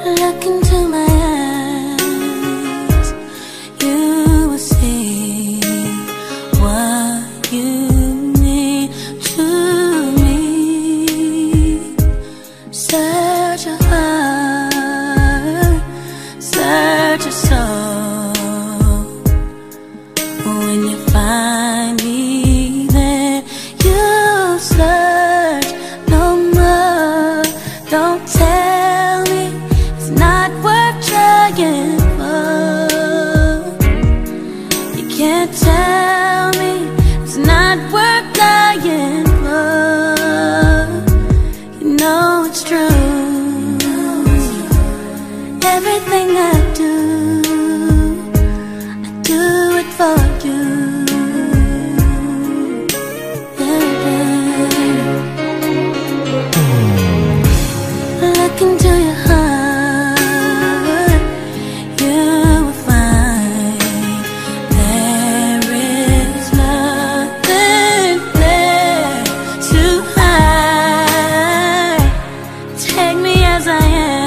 Look into my eyes, you will see what you mean to me. Search your heart, search your soul. When you find me there, you'll search no more. Don't tell me it's not worth trying for. You can't tell me it's not worth dying for. You know it's true. Everything I do it for you. Look into your heart, you will find there is nothing there to hide. Take me as I am.